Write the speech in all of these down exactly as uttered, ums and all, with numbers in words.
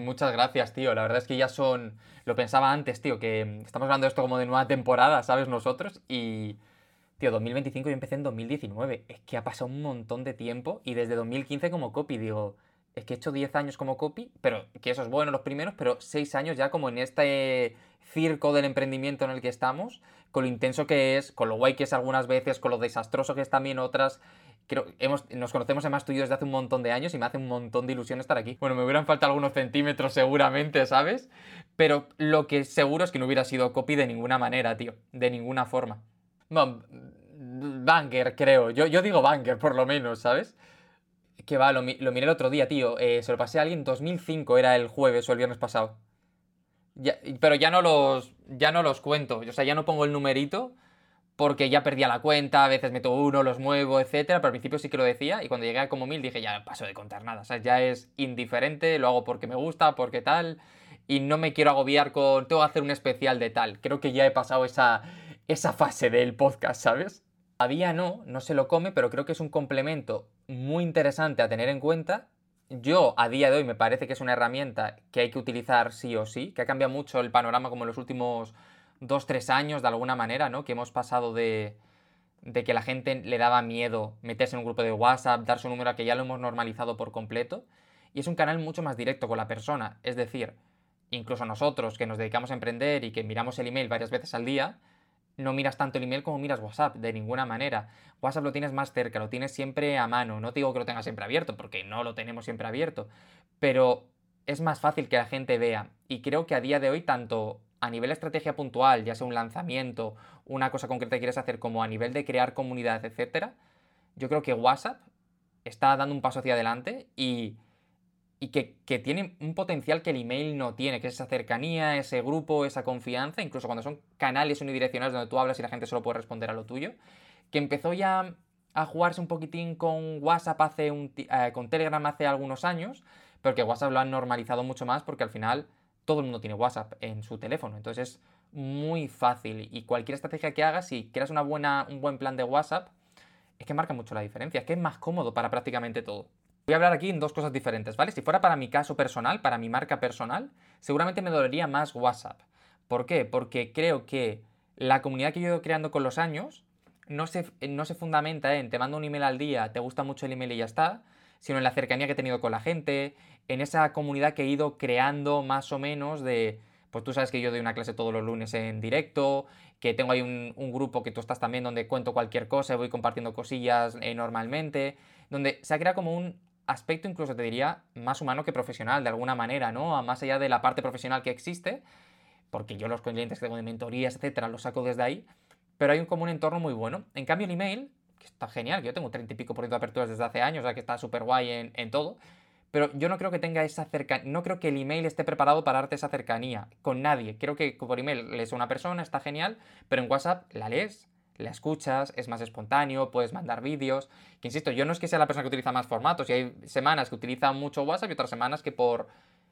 muchas gracias, tío. La verdad es que ya son... Lo pensaba antes, tío, que estamos hablando de esto como de nueva temporada, ¿sabes? Nosotros. Y, tío, dos mil veinticinco yo empecé en dos mil diecinueve. Es que ha pasado un montón de tiempo y desde dos mil quince como copy, digo... Es que he hecho diez años como copy, pero que eso es bueno los primeros, pero seis años ya como en este circo del emprendimiento en el que estamos, con lo intenso que es, con lo guay que es algunas veces, con lo desastroso que es también otras. Creo, hemos, nos conocemos además tú y yo desde hace un montón de años y me hace un montón de ilusión estar aquí. Bueno, me hubieran faltado algunos centímetros seguramente, ¿sabes? Pero lo que seguro es que no hubiera sido copy de ninguna manera, tío. De ninguna forma. Bueno, banger, creo. Yo, yo digo banger, por lo menos, ¿sabes? Que va, lo, lo miré el otro día, tío. Eh, se lo pasé a alguien. dos mil cinco era el jueves o el viernes pasado. Ya, pero ya no los. Ya no los cuento. O sea, ya no pongo el numerito. Porque ya perdía la cuenta, a veces meto uno, los muevo, etcétera. Pero al principio sí que lo decía. Y cuando llegué a como mil dije, ya paso de contar nada. O sea, ya es indiferente. Lo hago porque me gusta, porque tal. Y no me quiero agobiar con. Tengo que hacer un especial de tal. Creo que ya he pasado esa. Esa fase del podcast, ¿sabes? Todavía no, no se lo come, pero creo que es un complemento muy interesante a tener en cuenta. Yo, a día de hoy, me parece que es una herramienta que hay que utilizar sí o sí, que ha cambiado mucho el panorama como en los últimos dos, tres años, de alguna manera, ¿no? Que hemos pasado de, de que la gente le daba miedo meterse en un grupo de WhatsApp, dar su número, a que ya lo hemos normalizado por completo. Y es un canal mucho más directo con la persona. Es decir, incluso nosotros que nos dedicamos a emprender y que miramos el email varias veces al día, no miras tanto el email como miras WhatsApp, de ninguna manera. WhatsApp lo tienes más cerca, lo tienes siempre a mano. No te digo que lo tengas siempre abierto, porque no lo tenemos siempre abierto. Pero es más fácil que la gente vea. Y creo que a día de hoy, tanto a nivel de estrategia puntual, ya sea un lanzamiento, una cosa concreta que quieres hacer, como a nivel de crear comunidad, etcétera, yo creo que WhatsApp está dando un paso hacia adelante y y que, que tiene un potencial que el email no tiene, que es esa cercanía, ese grupo, esa confianza, incluso cuando son canales unidireccionales donde tú hablas y la gente solo puede responder a lo tuyo, que empezó ya a jugarse un poquitín con WhatsApp hace un, eh, con Telegram hace algunos años, pero que WhatsApp lo han normalizado mucho más porque al final todo el mundo tiene WhatsApp en su teléfono, entonces es muy fácil y cualquier estrategia que hagas, si creas una buena, un buen plan de WhatsApp, es que marca mucho la diferencia, es que es más cómodo para prácticamente todo. Voy a hablar aquí en dos cosas diferentes, ¿vale? Si fuera para mi caso personal, para mi marca personal, seguramente me dolería más WhatsApp. ¿Por qué? Porque creo que la comunidad que yo he ido creando con los años no se, no se fundamenta en te mando un email al día, te gusta mucho el email y ya está, sino en la cercanía que he tenido con la gente, en esa comunidad que he ido creando más o menos de... Pues tú sabes que yo doy una clase todos los lunes en directo, que tengo ahí un, un grupo que tú estás también donde cuento cualquier cosa y voy compartiendo cosillas eh, normalmente, donde se ha creado como un aspecto incluso te diría más humano que profesional de alguna manera, ¿no? A más allá de la parte profesional que existe, porque yo los clientes que tengo de mentorías, etcétera, los saco desde ahí, pero hay un, como un entorno muy bueno. En cambio el email, que está genial, que yo tengo treinta y pico por ciento de aperturas desde hace años, o sea que está súper guay en, en todo, pero yo no creo que tenga esa cercanía, no creo que el email esté preparado para darte esa cercanía con nadie. Creo que por email lees a una persona, está genial, pero en WhatsApp la lees, la escuchas, es más espontáneo, puedes mandar vídeos. Que insisto, yo no es que sea la persona que utiliza más formatos, y hay semanas que utiliza mucho WhatsApp y otras semanas que por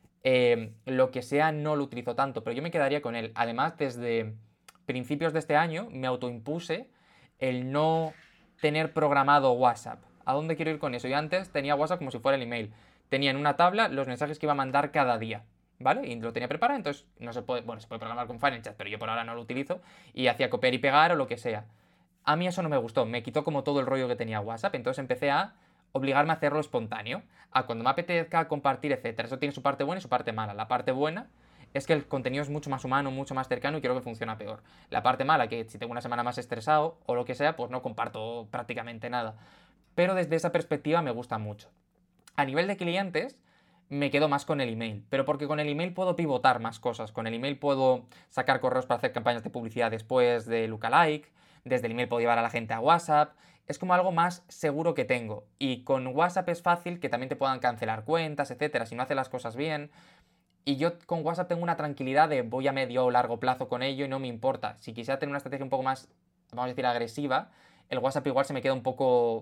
eh, lo que sea no lo utilizo tanto, pero yo me quedaría con él. Además, desde principios de este año me autoimpuse el no tener programado WhatsApp. ¿A dónde quiero ir con eso? Yo antes tenía WhatsApp como si fuera el email. Tenía en una tabla los mensajes que iba a mandar cada día, ¿vale? Y lo tenía preparado, entonces no se puede, bueno, se puede programar con FileChat, pero yo por ahora no lo utilizo y hacía copiar y pegar o lo que sea. A mí eso no me gustó, me quitó como todo el rollo que tenía WhatsApp, entonces empecé a obligarme a hacerlo espontáneo, a cuando me apetezca compartir, etcétera. Eso tiene su parte buena y su parte mala. La parte buena es que el contenido es mucho más humano, mucho más cercano y creo que funciona peor. La parte mala, que si tengo una semana más estresado o lo que sea, pues no comparto prácticamente nada. Pero desde esa perspectiva me gusta mucho. A nivel de clientes, me quedo más con el email, pero porque con el email puedo pivotar más cosas. Con el email puedo sacar correos para hacer campañas de publicidad después de Lookalike, desde el email puedo llevar a la gente a WhatsApp, es como algo más seguro que tengo. Y con WhatsApp es fácil que también te puedan cancelar cuentas, etcétera, si no haces las cosas bien. Y yo con WhatsApp tengo una tranquilidad de voy a medio o largo plazo con ello y no me importa. Si quisiera tener una estrategia un poco más, vamos a decir, agresiva, el WhatsApp igual se me queda un poco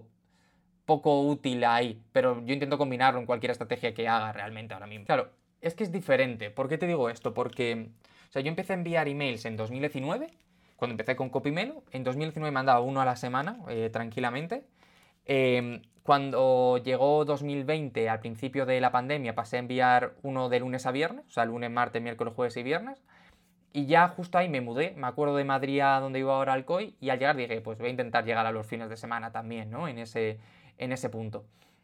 poco útil ahí, pero yo intento combinarlo en cualquier estrategia que haga realmente ahora mismo. Claro, es que es diferente. ¿Por qué te digo esto? Porque, o sea, yo empecé a enviar emails en dos mil diecinueve, cuando empecé con CopyMelo. En dos mil diecinueve mandaba uno a la semana, eh, tranquilamente. Eh, cuando llegó dos mil veinte, al principio de la pandemia, pasé a enviar uno de lunes a viernes, o sea, lunes, martes, miércoles, jueves y viernes. Y ya justo ahí me mudé, me acuerdo de Madrid a donde iba ahora Alcoy, y al llegar dije, pues voy a intentar llegar a los fines de semana también, ¿no? En ese, en ese punto.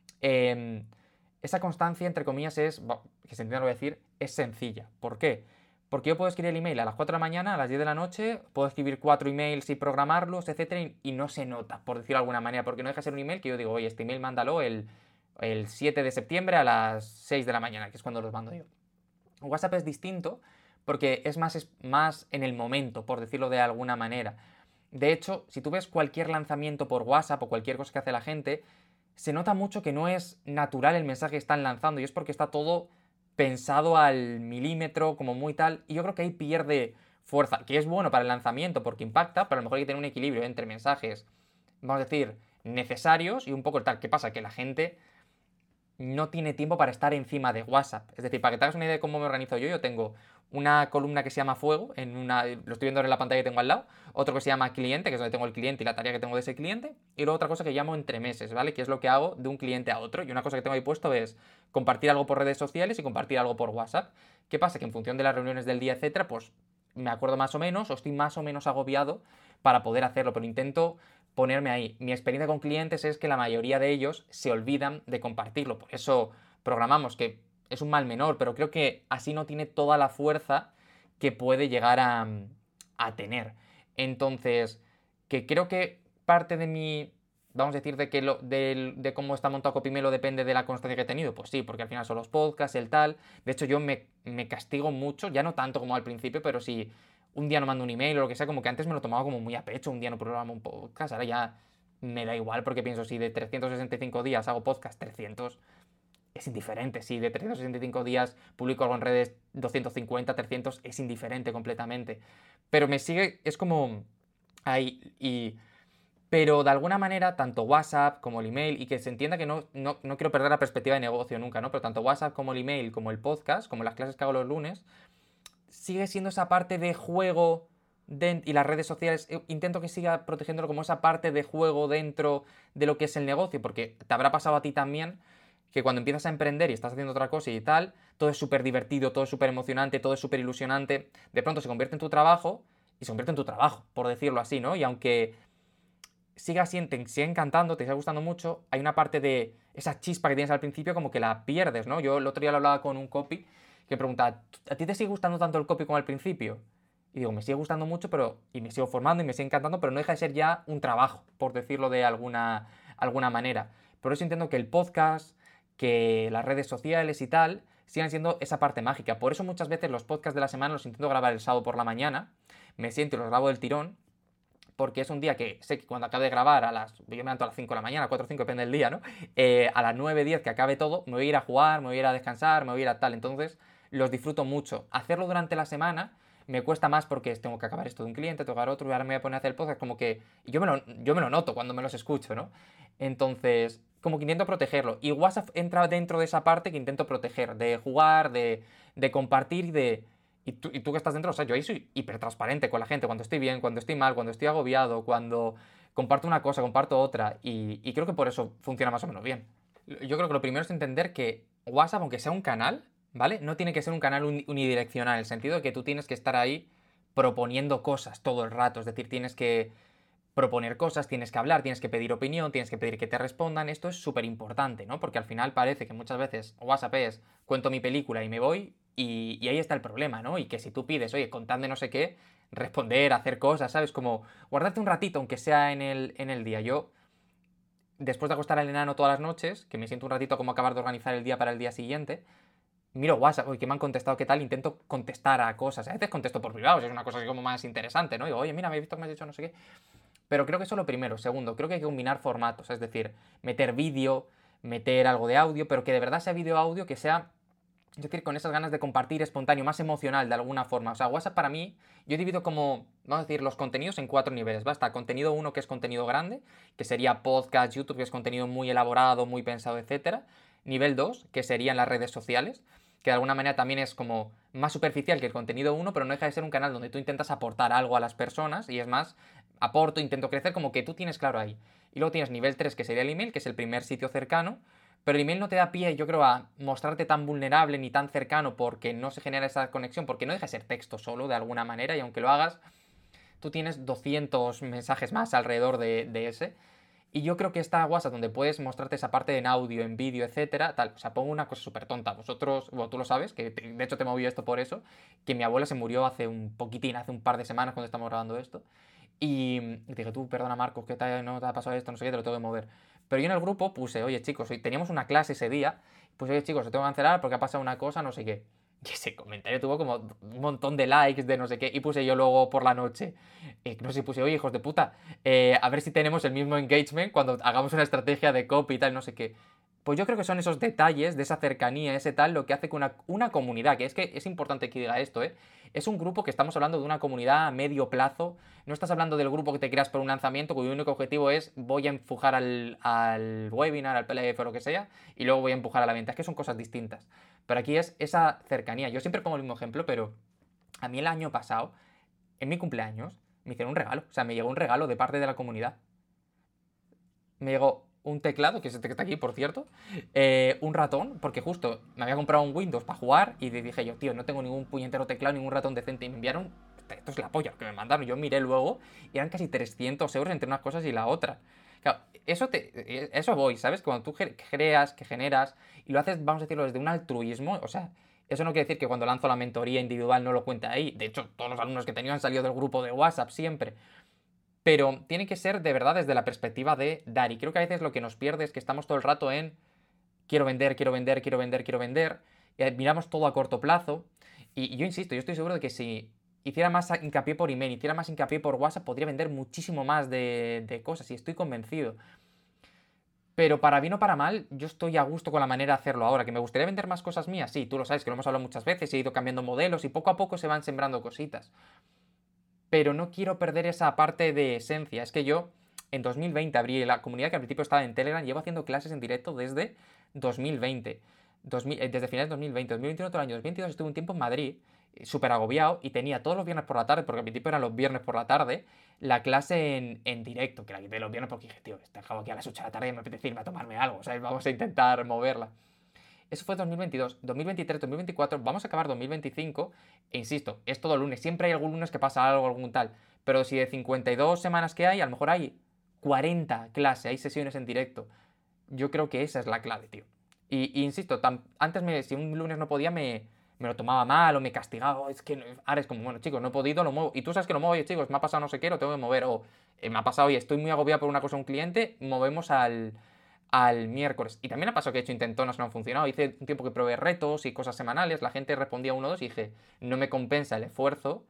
Eh, esa constancia, entre comillas, es, que se entiende lo que voy a decir, es sencilla. ¿Por qué? Porque yo puedo escribir el email a las cuatro de la mañana, a las diez de la noche, puedo escribir cuatro emails y programarlos, etcétera, y, y no se nota, por decirlo de alguna manera, porque no deja de ser un email que yo digo, oye, este email mándalo el, el siete de septiembre a las seis de la mañana, que es cuando los mando yo. WhatsApp es distinto porque es más, es más en el momento, por decirlo de alguna manera. De hecho, si tú ves cualquier lanzamiento por WhatsApp o cualquier cosa que hace la gente, se nota mucho que no es natural el mensaje que están lanzando y es porque está todo pensado al milímetro, como muy tal, y yo creo que ahí pierde fuerza, que es bueno para el lanzamiento porque impacta, pero a lo mejor hay que tener un equilibrio entre mensajes, vamos a decir, necesarios y un poco tal. ¿Qué pasa? Que la gente no tiene tiempo para estar encima de WhatsApp. Es decir, para que te hagas una idea de cómo me organizo yo, yo tengo una columna que se llama Fuego, en una, lo estoy viendo en la pantalla que tengo al lado, otro que se llama Cliente, que es donde tengo el cliente y la tarea que tengo de ese cliente, y luego otra cosa que llamo Entre Meses, ¿vale? Que es lo que hago de un cliente a otro. Y una cosa que tengo ahí puesto es compartir algo por redes sociales y compartir algo por WhatsApp. ¿Qué pasa? Que en función de las reuniones del día, etcétera, pues me acuerdo más o menos, o estoy más o menos agobiado para poder hacerlo, pero intento ponerme ahí. Mi experiencia con clientes es que la mayoría de ellos se olvidan de compartirlo, por eso programamos, que es un mal menor, pero creo que así no tiene toda la fuerza que puede llegar a, a tener. Entonces, que creo que parte de mi, vamos a decir, de, que lo, de, de cómo está montado Copimelo depende de la constancia que he tenido, pues sí, porque al final son los podcasts, el tal. De hecho, yo me, me castigo mucho, ya no tanto como al principio, pero si un día no mando un email o lo que sea, como que antes me lo tomaba como muy a pecho, un día no programo un podcast, ahora ya me da igual porque pienso, si de trescientos sesenta y cinco días hago podcast trescientos, es indiferente. Si de trescientos sesenta y cinco días publico algo en redes doscientos cincuenta, trescientos, es indiferente completamente. Pero me sigue, es como ahí, y... Pero de alguna manera, tanto WhatsApp como el email, y que se entienda que no, no, no quiero perder la perspectiva de negocio nunca, ¿no? Pero tanto WhatsApp como el email, como el podcast, como las clases que hago los lunes, sigue siendo esa parte de juego de, y las redes sociales, intento que siga protegiéndolo como esa parte de juego dentro de lo que es el negocio, porque te habrá pasado a ti también que cuando empiezas a emprender y estás haciendo otra cosa y tal, todo es súper divertido, todo es súper emocionante, todo es súper ilusionante, de pronto se convierte en tu trabajo y se convierte en tu trabajo, por decirlo así, ¿no? Y aunque siga, te siga encantando, te siga gustando mucho, hay una parte de esa chispa que tienes al principio como que la pierdes, ¿no? Yo el otro día lo hablaba con un copy que preguntaba, ¿a ti te sigue gustando tanto el copy como al principio? Y digo, me sigue gustando mucho, pero y me sigo formando y me sigue encantando, pero no deja de ser ya un trabajo, por decirlo de alguna, alguna manera. Por eso intento que el podcast, que las redes sociales y tal, sigan siendo esa parte mágica. Por eso muchas veces los podcasts de la semana los intento grabar el sábado por la mañana, me siento y los grabo del tirón, porque es un día que sé que cuando acabe de grabar a las, yo me levanto a las cinco de la mañana, cuatro o cinco, depende del día, ¿no? Eh, a las nueve, diez que acabe todo, me voy a ir a jugar, me voy a ir a descansar, me voy a ir a tal, entonces los disfruto mucho. Hacerlo durante la semana me cuesta más porque tengo que acabar esto de un cliente, tocar otro, y ahora me voy a poner a hacer el podcast, como que yo me lo, yo me lo noto cuando me los escucho, ¿no? Entonces, como que intento protegerlo. Y WhatsApp entra dentro de esa parte que intento proteger, de jugar, de, de compartir, de... Y tú, y tú que estás dentro, o sea, yo ahí soy hiper transparente con la gente, cuando estoy bien, cuando estoy mal, cuando estoy agobiado, cuando comparto una cosa, comparto otra, y, y creo que por eso funciona más o menos bien. Yo creo que lo primero es entender que WhatsApp, aunque sea un canal, ¿vale? No tiene que ser un canal unidireccional, en el sentido de que tú tienes que estar ahí proponiendo cosas todo el rato, es decir, tienes que proponer cosas, tienes que hablar, tienes que pedir opinión, tienes que pedir que te respondan. Esto es súper importante, ¿no? Porque al final parece que muchas veces WhatsApp es cuento mi película y me voy, y, y ahí está el problema, ¿no? Y que si tú pides, oye, contadme no sé qué, responder, hacer cosas, ¿sabes? Como guardarte un ratito, aunque sea en el, en el día. Yo, después de acostar al enano todas las noches, que me siento un ratito como acabar de organizar el día para el día siguiente, miro WhatsApp, oye, que me han contestado, qué tal, intento contestar a cosas. A veces contesto por privado, si es una cosa así como más interesante, ¿no? Digo, oye, mira, me he visto que me has dicho no sé qué. Pero creo que eso es lo primero. Segundo, creo que hay que combinar formatos, es decir, meter vídeo, meter algo de audio, pero que de verdad sea vídeo audio, que sea, es decir, con esas ganas de compartir espontáneo, más emocional de alguna forma. O sea, WhatsApp para mí, yo divido como, vamos a decir, los contenidos en cuatro niveles. Basta, contenido uno, que es contenido grande, que sería podcast, YouTube, que es contenido muy elaborado, muy pensado, etcétera. Nivel dos, que serían las redes sociales, que de alguna manera también es como más superficial que el contenido uno, pero no deja de ser un canal donde tú intentas aportar algo a las personas, y es más, aporto, intento crecer, como que tú tienes claro ahí. Y luego tienes nivel tres, que sería el email, que es el primer sitio cercano, pero el email no te da pie, yo creo, a mostrarte tan vulnerable ni tan cercano porque no se genera esa conexión, porque no deja de ser texto solo, de alguna manera, y aunque lo hagas, tú tienes doscientos mensajes más alrededor de, de ese. Y yo creo que está WhatsApp donde puedes mostrarte esa parte en audio, en vídeo, etcétera, tal. O sea, pongo una cosa súper tonta. Vosotros, bueno, tú lo sabes, que te- de hecho te he movido esto por eso, que mi abuela se murió hace un poquitín, hace un par de semanas cuando estamos grabando esto. Y, y te dije, tú, perdona Marcos, que te, no te ha pasado esto, no sé qué, te lo tengo que mover. Pero yo en el grupo puse, oye chicos, hoy teníamos una clase ese día, pues oye chicos, os tengo que cancelar porque ha pasado una cosa, no sé qué. Y ese comentario tuvo como un montón de likes, de no sé qué, y puse yo luego por la noche, eh, no sé si puse, oye hijos de puta, eh, a ver si tenemos el mismo engagement cuando hagamos una estrategia de copy y tal, no sé qué. Pues yo creo que son esos detalles de esa cercanía, ese tal, lo que hace que una, una comunidad, que es que es importante que diga esto, ¿eh? Es un grupo que estamos hablando de una comunidad a medio plazo. No estás hablando del grupo que te creas por un lanzamiento cuyo único objetivo es voy a empujar al, al webinar, al P L F o lo que sea, y luego voy a empujar a la venta. Es que son cosas distintas. Pero aquí es esa cercanía. Yo siempre pongo el mismo ejemplo, pero a mí el año pasado, en mi cumpleaños, me hicieron un regalo. O sea, me llegó un regalo de parte de la comunidad. Me llegó un teclado, que es este que está aquí, por cierto, eh, un ratón, porque justo me había comprado un Windows para jugar y dije yo, tío, no tengo ningún puñetero teclado, ningún ratón decente, y me enviaron, esto es la polla que me mandaron, yo miré luego y eran casi trescientos euros entre unas cosas y la otra. Claro, eso, te, eso voy, ¿sabes? Cuando tú creas, que generas y lo haces, vamos a decirlo, desde un altruismo, o sea, eso no quiere decir que cuando lanzo la mentoría individual no lo cuente ahí. De hecho, todos los alumnos que he tenido han salido del grupo de WhatsApp siempre. Pero tiene que ser de verdad desde la perspectiva de dar. Y creo que a veces lo que nos pierde es que estamos todo el rato en quiero vender, quiero vender, quiero vender, quiero vender. Y miramos todo a corto plazo. Y, y yo insisto, yo estoy seguro de que si hiciera más hincapié por email, hiciera más hincapié por WhatsApp, podría vender muchísimo más de, de cosas. Y estoy convencido. Pero para bien o para mal, yo estoy a gusto con la manera de hacerlo ahora. ¿Que me gustaría vender más cosas mías? Sí, tú lo sabes, que lo hemos hablado muchas veces. He ido cambiando modelos y poco a poco se van sembrando cositas. Pero no quiero perder esa parte de esencia. Es que yo en dos mil veinte abrí la comunidad que al principio estaba en Telegram, llevo haciendo clases en directo desde dos mil veinte. dos mil, eh, desde finales de dos mil veinte. dos mil veintiuno, todo el año dos mil veintidós estuve un tiempo en Madrid, eh, súper agobiado, y tenía todos los viernes por la tarde, porque al principio eran los viernes por la tarde, la clase en, en directo, que la quité los viernes porque dije, tío, te acabo aquí a las ocho de la tarde y me apetece irme a tomarme algo, ¿sabes? Vamos a intentar moverla. Eso fue dos mil veintidós, dos mil veintitrés, dos mil veinticuatro, vamos a acabar dos mil veinticinco, e insisto, es todo lunes, siempre hay algún lunes que pasa algo, algún tal, pero si de cincuenta y dos semanas que hay, a lo mejor hay cuarenta clases, hay sesiones en directo. Yo creo que esa es la clave, tío. Y, y insisto, tan, antes me, si un lunes no podía, me, me lo tomaba mal o me castigaba. "Oh, es que no", ahora es como, bueno, chicos, no he podido, lo muevo. Y tú sabes que lo muevo, oye, chicos, me ha pasado no sé qué, lo tengo que mover. O eh, me ha pasado, oye, estoy muy agobiado por una cosa a un cliente, movemos al, al miércoles. Y también ha pasado que he hecho intentonas, no han funcionado. Hice un tiempo que probé retos y cosas semanales, la gente respondía uno o dos y dije, no me compensa el esfuerzo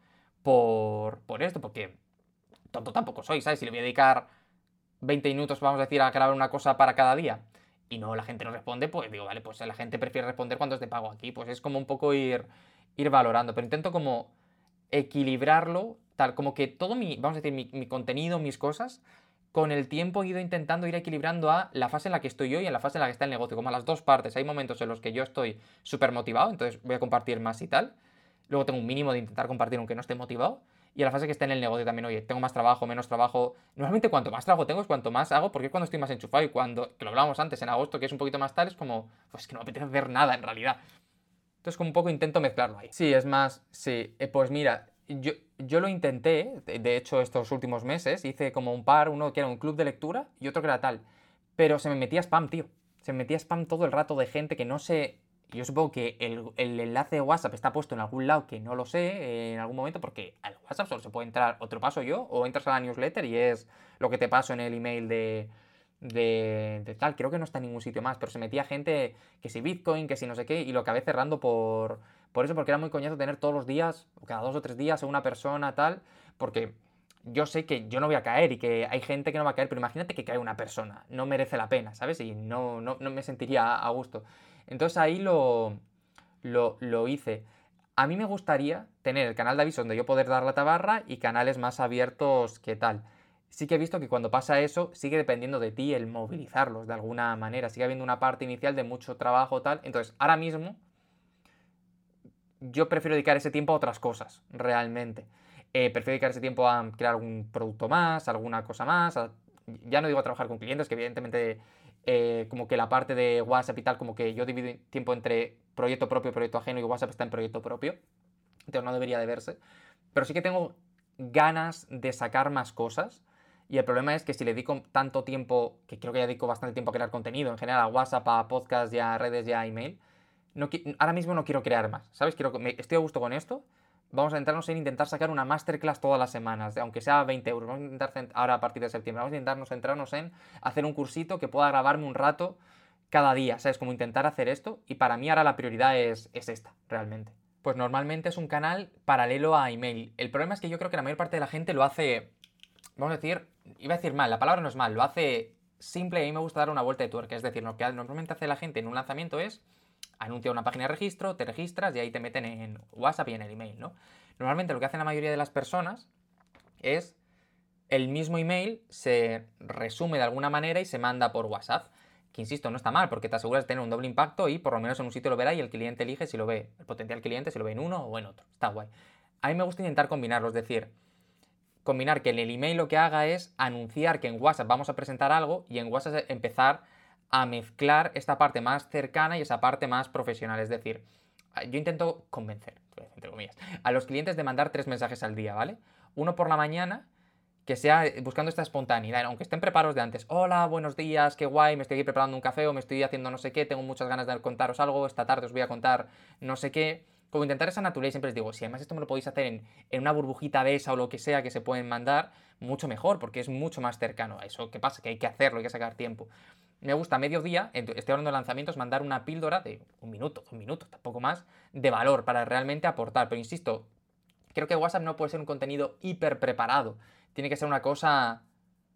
por, por esto, porque tonto tampoco soy, ¿sabes? Si le voy a dedicar veinte minutos, vamos a decir, a grabar una cosa para cada día y no la gente no responde, pues digo, vale, pues la gente prefiere responder cuando es de pago aquí. Pues es como un poco ir, ir valorando, pero intento como equilibrarlo, tal, como que todo mi, vamos a decir, mi, mi contenido, mis cosas, con el tiempo he ido intentando ir equilibrando a la fase en la que estoy yo y en la fase en la que está el negocio, como a las dos partes. Hay momentos en los que yo estoy súper motivado, entonces voy a compartir más y tal. Luego tengo un mínimo de intentar compartir aunque no esté motivado. Y a la fase que está en el negocio también, oye, tengo más trabajo, menos trabajo. Normalmente cuanto más trabajo tengo es cuanto más hago, porque es cuando estoy más enchufado. Y cuando, que lo hablábamos antes, en agosto, que es un poquito más tal, es como, pues que no me apetece hacer nada en realidad. Entonces como un poco intento mezclarlo ahí. Sí, es más, sí, eh, pues mira, yo, yo lo intenté, de de hecho estos últimos meses, hice como un par, uno que era un club de lectura y otro que era tal. Pero se me metía spam, tío. Se me metía spam todo el rato de gente que no sé. Yo supongo que el, el enlace de WhatsApp está puesto en algún lado que no lo sé eh, en algún momento, porque al WhatsApp solo se puede entrar, o te lo paso yo, o entras a la newsletter y es lo que te paso en el email de, de, de tal. Creo que no está en ningún sitio más, pero se metía gente que si Bitcoin, que si no sé qué, y lo acabé cerrando por, por eso, porque era muy coñazo tener todos los días, o cada dos o tres días, a una persona tal, porque yo sé que yo no voy a caer y que hay gente que no va a caer, pero imagínate que cae una persona, no merece la pena, ¿sabes? Y no, no, no me sentiría a gusto. Entonces ahí lo, lo, lo hice. A mí me gustaría tener el canal de aviso donde yo poder dar la tabarra y canales más abiertos que tal. Sí que he visto que cuando pasa eso, sigue dependiendo de ti el movilizarlos de alguna manera. Sigue habiendo una parte inicial de mucho trabajo tal. Entonces, ahora mismo yo prefiero dedicar ese tiempo a otras cosas, realmente. Eh, prefiero dedicar ese tiempo a crear algún producto más, alguna cosa más, a ya no digo a trabajar con clientes, que evidentemente eh, como que la parte de WhatsApp y tal, como que yo divido tiempo entre proyecto propio y proyecto ajeno, y WhatsApp está en proyecto propio, entonces no debería de verse. Pero sí que tengo ganas de sacar más cosas. Y el problema es que si le dedico tanto tiempo, que creo que ya dedico bastante tiempo a crear contenido, en general a WhatsApp, a podcast, ya a redes, ya a email, no, ahora mismo no quiero crear más, ¿sabes? Quiero, me, estoy a gusto con esto. Vamos a centrarnos en intentar sacar una masterclass todas las semanas, aunque sea veinte euros. Vamos a intentar, ahora a partir de septiembre, vamos a intentarnos centrarnos en hacer un cursito que pueda grabarme un rato cada día, ¿sabes? Como intentar hacer esto. Y para mí ahora la prioridad es, es esta, realmente. Pues normalmente es un canal paralelo a email. El problema es que yo creo que la mayor parte de la gente lo hace, vamos a decir, iba a decir mal, la palabra no es mal, lo hace simple y a mí me gusta dar una vuelta de tuerca. Es decir, lo que normalmente hace la gente en un lanzamiento es anuncia una página de registro, te registras y ahí te meten en WhatsApp y en el email, ¿no? Normalmente lo que hacen la mayoría de las personas es el mismo email se resume de alguna manera y se manda por WhatsApp. Que insisto, no está mal porque te aseguras de tener un doble impacto y por lo menos en un sitio lo verá y el cliente elige si lo ve, el potencial cliente si lo ve en uno o en otro. Está guay. A mí me gusta intentar combinarlo, es decir, combinar que en el email lo que haga es anunciar que en WhatsApp vamos a presentar algo y en WhatsApp empezar a mezclar esta parte más cercana y esa parte más profesional. Es decir, yo intento convencer, entre comillas, a los clientes de mandar tres mensajes al día, ¿vale? Uno por la mañana, que sea buscando esta espontaneidad, aunque estén preparados de antes. Hola, buenos días, qué guay, me estoy aquí preparando un café o me estoy haciendo no sé qué, tengo muchas ganas de contaros algo, esta tarde os voy a contar no sé qué. Como intentar esa naturalidad, siempre les digo, si además esto me lo podéis hacer en, en una burbujita de esa o lo que sea que se pueden mandar, mucho mejor, porque es mucho más cercano a eso. ¿Qué pasa? Que hay que hacerlo, hay que sacar tiempo. Me gusta a mediodía, estoy hablando de lanzamientos, mandar una píldora de un minuto, dos minutos, tampoco más, de valor para realmente aportar. Pero insisto, creo que WhatsApp no puede ser un contenido hiper preparado. Tiene que ser una cosa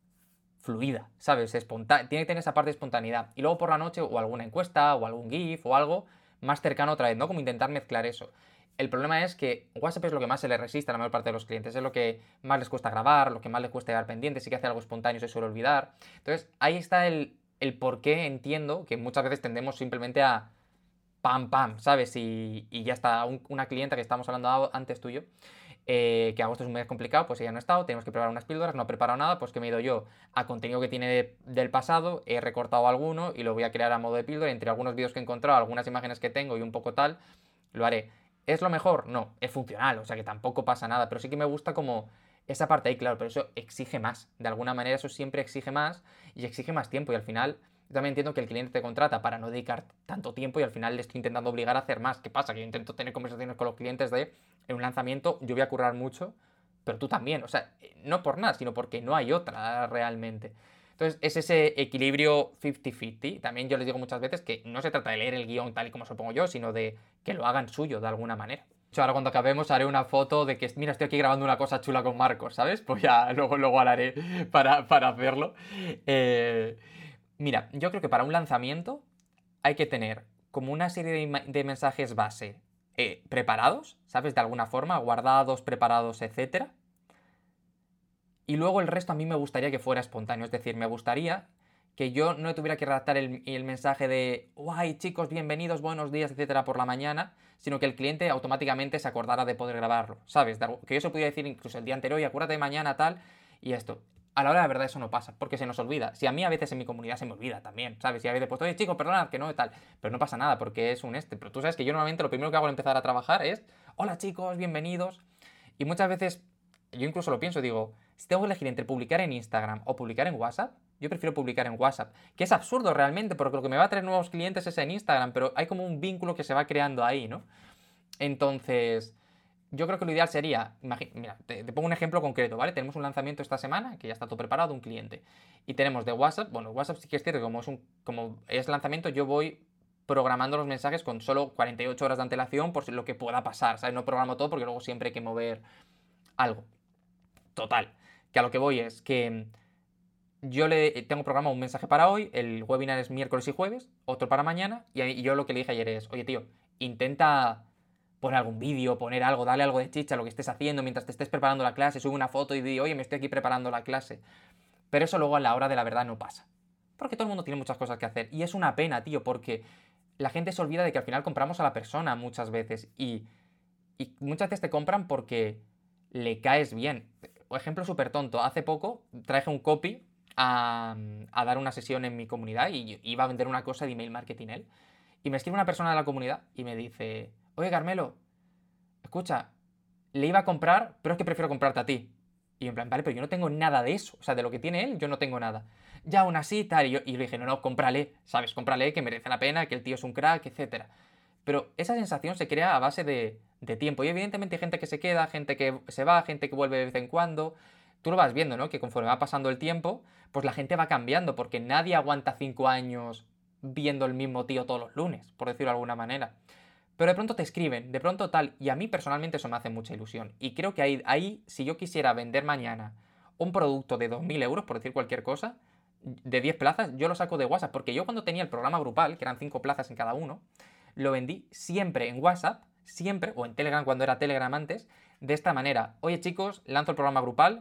fluida, ¿sabes? Espontá Tiene que tener esa parte de espontaneidad. Y luego por la noche o alguna encuesta o algún GIF o algo más cercano otra vez, ¿no? Como intentar mezclar eso. El problema es que WhatsApp es lo que más se le resiste a la mayor parte de los clientes. Es lo que más les cuesta grabar, lo que más les cuesta llevar pendiente. Si que hace algo espontáneo se suele olvidar. Entonces, ahí está el, el por qué entiendo que muchas veces tendemos simplemente a pam, pam, ¿sabes? Y, y ya está. Un, una clienta que estábamos hablando antes tuyo, eh, que agosto es un mes complicado, pues ella no ha estado, tenemos que preparar unas píldoras, no ha preparado nada, pues que me he ido yo a contenido que tiene de, del pasado, he recortado alguno y lo voy a crear a modo de píldora, entre algunos vídeos que he encontrado, algunas imágenes que tengo y un poco tal, lo haré. ¿Es lo mejor? No, es funcional, o sea que tampoco pasa nada, pero sí que me gusta como esa parte ahí, claro, pero eso exige más, de alguna manera eso siempre exige más y exige más tiempo y al final... Yo también entiendo que el cliente te contrata para no dedicar tanto tiempo y al final le estoy intentando obligar a hacer más. ¿Qué pasa? Que yo intento tener conversaciones con los clientes de, en un lanzamiento yo voy a currar mucho, pero tú también. O sea, no por nada, sino porque no hay otra realmente. Entonces es ese equilibrio cincuenta cincuenta. También yo les digo muchas veces que no se trata de leer el guión tal y como se lo pongo yo, sino de que lo hagan suyo de alguna manera. De hecho, ahora cuando acabemos haré una foto de que, mira, estoy aquí grabando una cosa chula con Marcos, ¿sabes? Pues ya luego, luego haré para, para hacerlo. Eh... Mira, yo creo que para un lanzamiento hay que tener como una serie de, de mensajes base eh, preparados, ¿sabes? De alguna forma, guardados, preparados, etcétera. Y luego el resto a mí me gustaría que fuera espontáneo, es decir, me gustaría que yo no tuviera que redactar el, el mensaje de guay chicos, bienvenidos, buenos días, etcétera, por la mañana, sino que el cliente automáticamente se acordara de poder grabarlo, ¿sabes? Que yo se pudiera decir incluso el día anterior, y acuérdate de mañana, tal, y esto. A la hora de la verdad eso no pasa, porque se nos olvida. Si a mí a veces en mi comunidad se me olvida también, ¿sabes? Si a veces pues, oye chicos, perdonad, que no, tal. Pero no pasa nada, porque es un este. Pero tú sabes que yo normalmente lo primero que hago al empezar a trabajar es, hola chicos, bienvenidos. Y muchas veces, yo incluso lo pienso, digo, si tengo que elegir entre publicar en Instagram o publicar en WhatsApp, yo prefiero publicar en WhatsApp. Que es absurdo realmente, porque lo que me va a traer nuevos clientes es en Instagram, pero hay como un vínculo que se va creando ahí, ¿no? Entonces... Yo creo que lo ideal sería, mira, te, te, pongo un ejemplo concreto, ¿vale? Tenemos un lanzamiento esta semana, que ya está todo preparado, un cliente. Y tenemos de WhatsApp, bueno, WhatsApp sí que es cierto que como es, un, como es lanzamiento, yo voy programando los mensajes con solo cuarenta y ocho horas de antelación por lo que pueda pasar, ¿sabes? No programo todo porque luego siempre hay que mover algo. Total, que a lo que voy es que yo le tengo programado un mensaje para hoy, el webinar es miércoles y jueves, otro para mañana, y yo lo que le dije ayer es, oye tío, intenta... poner algún vídeo, poner algo, dale algo de chicha a lo que estés haciendo mientras te estés preparando la clase, sube una foto y di, oye, me estoy aquí preparando la clase. Pero eso luego a la hora de la verdad no pasa. Porque todo el mundo tiene muchas cosas que hacer. Y es una pena, tío, porque la gente se olvida de que al final compramos a la persona muchas veces. Y, y muchas veces te compran porque le caes bien. O ejemplo súper tonto. Hace poco traje un copy a, a dar una sesión en mi comunidad y iba a vender una cosa de email marketing él. Y me escribe una persona de la comunidad y me dice, oye Carmelo, escucha, le iba a comprar, pero es que prefiero comprarte a ti. Y yo en plan, vale, pero yo no tengo nada de eso. O sea, de lo que tiene él, yo no tengo nada. Ya aún así, tal. Y yo, y le dije, no, no, cómprale, ¿sabes? Cómprale, que merece la pena, que el tío es un crack, etcétera. Pero esa sensación se crea a base de, de tiempo. Y evidentemente hay gente que se queda, gente que se va, gente que vuelve de vez en cuando. Tú lo vas viendo, ¿no? Que conforme va pasando el tiempo, pues la gente va cambiando, porque nadie aguanta cinco años viendo el mismo tío todos los lunes, por decirlo de alguna manera. Pero de pronto te escriben, de pronto tal, y a mí personalmente eso me hace mucha ilusión. Y creo que ahí, ahí si yo quisiera vender mañana un producto de dos mil euros, por decir cualquier cosa, de diez plazas, yo lo saco de WhatsApp, porque yo cuando tenía el programa grupal, que eran cinco plazas en cada uno, lo vendí siempre en WhatsApp, siempre, o en Telegram cuando era Telegram antes, de esta manera. Oye chicos, lanzo el programa grupal,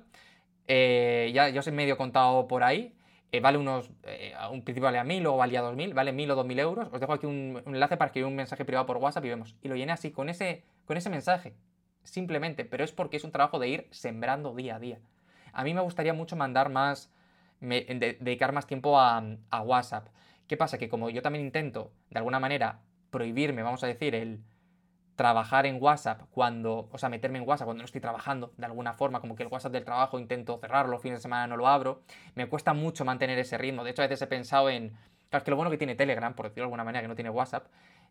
eh, ya, ya os he medio contado por ahí, eh, vale unos, eh, a un principio vale a mil, luego valía dos mil, vale mil o dos mil euros, os dejo aquí un, un enlace para escribir un mensaje privado por WhatsApp y vemos. Y lo llené así, con ese, con ese mensaje, simplemente, pero es porque es un trabajo de ir sembrando día a día. A mí me gustaría mucho mandar más, me, de, dedicar más tiempo a, a WhatsApp. ¿Qué pasa? Que como yo también intento, de alguna manera, prohibirme, vamos a decir, el trabajar en WhatsApp cuando, o sea, meterme en WhatsApp cuando no estoy trabajando, de alguna forma, como que el WhatsApp del trabajo intento cerrarlo, los fines de semana no lo abro, me cuesta mucho mantener ese ritmo. De hecho, a veces he pensado en, claro, es que lo bueno que tiene Telegram, por decirlo de alguna manera, que no tiene WhatsApp,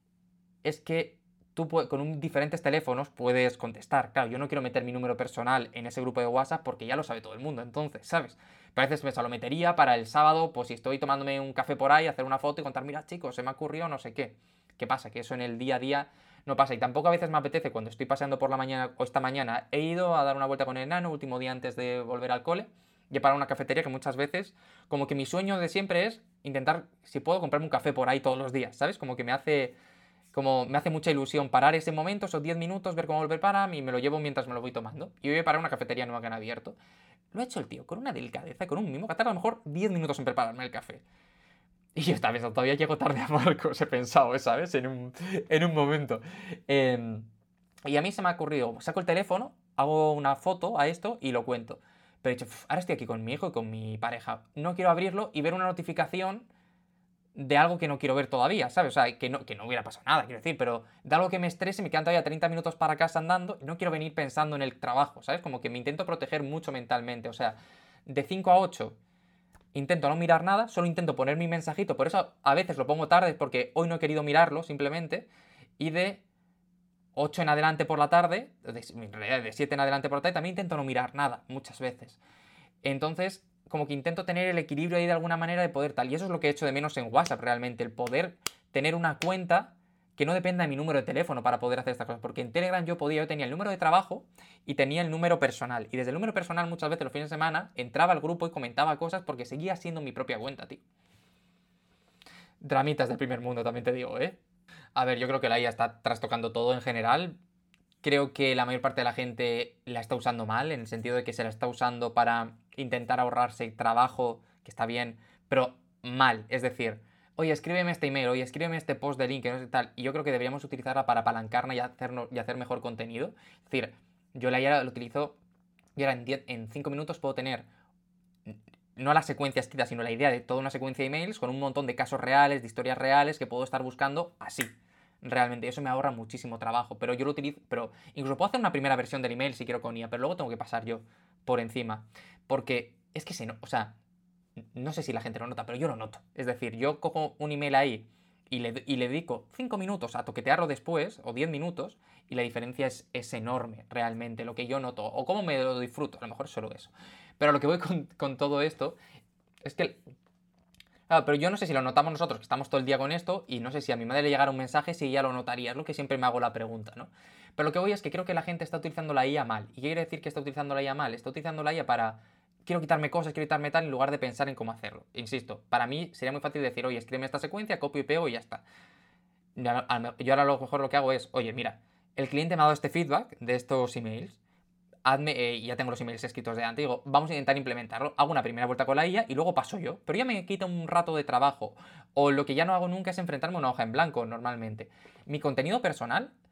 es que tú con un, diferentes teléfonos puedes contestar. Claro, yo no quiero meter mi número personal en ese grupo de WhatsApp porque ya lo sabe todo el mundo, entonces, ¿sabes? Pero a veces me lo metería para el sábado, pues si estoy tomándome un café por ahí, hacer una foto y contar, mira chicos, se me ha ocurrido no sé qué. ¿Qué pasa? Que eso en el día a día no pasa. Y tampoco a veces me apetece cuando estoy paseando por la mañana o esta mañana he ido a dar una vuelta con el enano, último día antes de volver al cole, y he parado en una cafetería que muchas veces, como que mi sueño de siempre es intentar, si puedo, comprarme un café por ahí todos los días, ¿sabes? Como que me hace... Como me hace mucha ilusión parar ese momento, esos diez minutos, ver cómo volver para mí y me lo llevo mientras me lo voy tomando. Y voy a parar una cafetería nueva que han abierto. Lo ha hecho el tío con una delicadeza, con un mimo, que ha tardado a lo mejor diez minutos en prepararme el café. Y yo esta vez todavía llego tarde a Marcos, he pensado, ¿sabes? En un, en un momento. Eh, y a mí se me ha ocurrido, saco el teléfono, hago una foto a esto y lo cuento. Pero he dicho, ahora estoy aquí con mi hijo y con mi pareja. No quiero abrirlo y ver una notificación de algo que no quiero ver todavía, ¿sabes? O sea, que no, que no hubiera pasado nada, quiero decir, pero de algo que me estrese, me quedan todavía treinta minutos para casa andando y no quiero venir pensando en el trabajo, ¿sabes? Como que me intento proteger mucho mentalmente, o sea, de cinco a ocho intento no mirar nada, solo intento poner mi mensajito, por eso a veces lo pongo tarde porque hoy no he querido mirarlo simplemente, y de ocho en adelante por la tarde, de, en realidad de siete en adelante por la tarde, también intento no mirar nada, muchas veces. Entonces, como que intento tener el equilibrio ahí de alguna manera de poder tal. Y eso es lo que he hecho de menos en WhatsApp realmente, el poder tener una cuenta que no dependa de mi número de teléfono para poder hacer estas cosas. Porque en Telegram yo podía, yo tenía el número de trabajo y tenía el número personal. Y desde el número personal muchas veces los fines de semana entraba al grupo y comentaba cosas porque seguía siendo mi propia cuenta, tío. Dramitas del primer mundo, también te digo, ¿eh? A ver, yo creo que la I A está trastocando todo en general. Creo que la mayor parte de la gente la está usando mal, en el sentido de que se la está usando para intentar ahorrarse trabajo, que está bien, pero mal. Es decir, oye, escríbeme este email, oye, escríbeme este post de link, que no sé tal. Y yo creo que deberíamos utilizarla para apalancarla y, hacernos, y hacer mejor contenido. Es decir, yo la I A lo utilizo y ahora en, diez, en cinco minutos puedo tener no la secuencia escrita, sino la idea de toda una secuencia de emails con un montón de casos reales, de historias reales que puedo estar buscando así. Realmente, eso me ahorra muchísimo trabajo, pero yo lo utilizo, pero incluso puedo hacer una primera versión del email si quiero con I A, pero luego tengo que pasar yo por encima, porque es que se no, o sea, no sé si la gente lo nota, pero yo lo noto. Es decir, yo cojo un email ahí y le, y le dedico cinco minutos a toquetearlo después, o diez minutos, y la diferencia es, es enorme, realmente, lo que yo noto, o cómo me lo disfruto, a lo mejor solo eso. Pero lo que voy con, con todo esto es que... Claro, pero yo no sé si lo notamos nosotros, que estamos todo el día con esto, y no sé si a mi madre le llegara un mensaje, si ella lo notaría, es lo que siempre me hago la pregunta, ¿no? Pero lo que voy es que creo que la gente está utilizando la I A mal. ¿Y qué quiere decir que está utilizando la I A mal? Está utilizando la I A para... Quiero quitarme cosas, quiero quitarme tal, en lugar de pensar en cómo hacerlo. Insisto, para mí sería muy fácil decir, oye, escríbeme esta secuencia, copio y pego y ya está. Yo ahora a lo mejor lo que hago es, oye, mira, el cliente me ha dado este feedback de estos emails, hazme, eh, ya tengo los emails escritos de antes, digo, vamos a intentar implementarlo, hago una primera vuelta con la I A y luego paso yo, pero ya me quita un rato de trabajo, o lo que ya no hago nunca es enfrentarme a una hoja en blanco normalmente. Mi contenido personal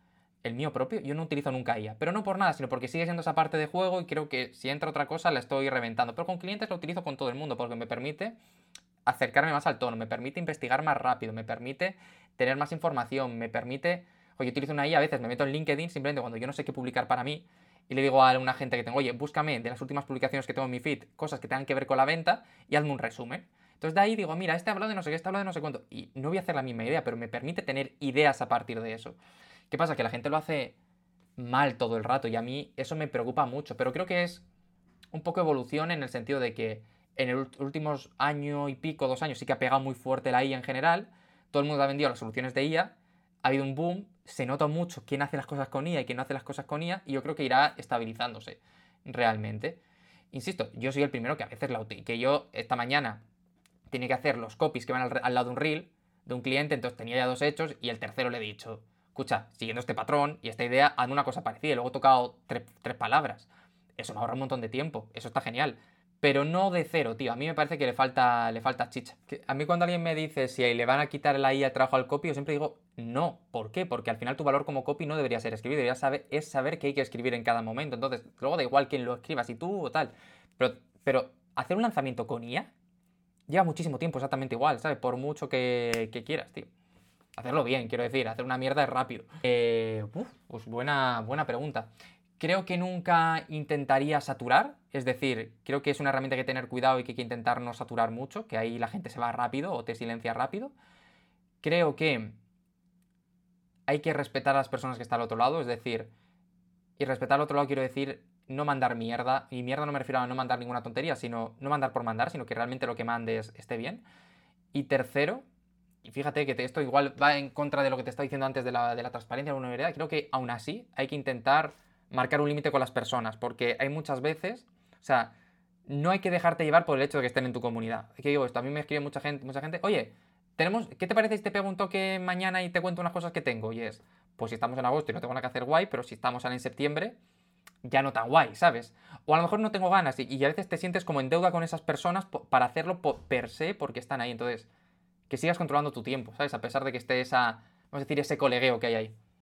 el mío propio, yo no utilizo nunca I A. Pero no por nada, sino porque sigue siendo esa parte de juego y creo que si entra otra cosa la estoy reventando. Pero con clientes lo utilizo con todo el mundo porque me permite acercarme más al tono, me permite investigar más rápido, me permite tener más información, me permite... Oye, utilizo una I A, a veces me meto en LinkedIn simplemente cuando yo no sé qué publicar para mí y le digo a una gente que tengo, oye, búscame de las últimas publicaciones que tengo en mi feed cosas que tengan que ver con la venta y hazme un resumen. Entonces de ahí digo, mira, este ha hablado de no sé qué, este ha hablado de no sé cuánto. Y no voy a hacer la misma idea, pero me permite tener ideas a partir de eso. ¿Qué pasa? Que la gente lo hace mal todo el rato y a mí eso me preocupa mucho, pero creo que es un poco evolución en el sentido de que en el últimos año y pico, dos años, sí que ha pegado muy fuerte la I A en general, todo el mundo ha vendido las soluciones de I A, ha habido un boom, se nota mucho quién hace las cosas con I A y quién no hace las cosas con I A, y yo creo que irá estabilizándose realmente. Insisto, yo soy el primero que a veces la utilizo, que yo esta mañana tenía que hacer los copies que van al, al lado de un reel de un cliente, entonces tenía ya dos hechos y el tercero le he dicho, escucha, siguiendo este patrón y esta idea, hazme una cosa parecida, y luego he tocado tres, tres palabras. Eso me ahorra un montón de tiempo, eso está genial. Pero no de cero, tío. A mí me parece que le falta, le falta chicha. Que a mí cuando alguien me dice si le van a quitar la I A el trabajo al copy, yo siempre digo no. ¿Por qué? Porque al final tu valor como copy no debería ser escribir, debería saber, es saber qué hay que escribir en cada momento. Entonces, luego da igual quién lo escriba, si tú o tal. Pero, pero hacer un lanzamiento con I A lleva muchísimo tiempo exactamente igual, ¿sabes? Por mucho que, que quieras, tío. Hacerlo bien, quiero decir, hacer una mierda es rápido. Eh, uf, pues buena, buena pregunta. Creo que nunca intentaría saturar, es decir, creo que es una herramienta que hay que tener cuidado y que hay que intentar no saturar mucho, que ahí la gente se va rápido o te silencia rápido. Creo que hay que respetar a las personas que están al otro lado, es decir, y respetar al otro lado quiero decir no mandar mierda, y mierda no me refiero a no mandar ninguna tontería, sino no mandar por mandar, sino que realmente lo que mandes esté bien. Y tercero, y fíjate que esto igual va en contra de lo que te estaba diciendo antes de la, de la transparencia de la universidad, creo que aún así hay que intentar marcar un límite con las personas, porque hay muchas veces, o sea, no hay que dejarte llevar por el hecho de que estén en tu comunidad. ¿Qué digo esto? A mí me escribe mucha gente, mucha gente, oye, tenemos, ¿qué te parece si te pego un toque mañana y te cuento unas cosas que tengo? Y es, pues si estamos en agosto y no tengo nada que hacer guay, pero si estamos en septiembre, ya no tan guay, ¿sabes? O a lo mejor no tengo ganas y, y a veces te sientes como en deuda con esas personas para hacerlo per se porque están ahí. Entonces, que sigas controlando tu tiempo, ¿sabes? A pesar de que esté esa, vamos a decir, ese colegueo que hay ahí.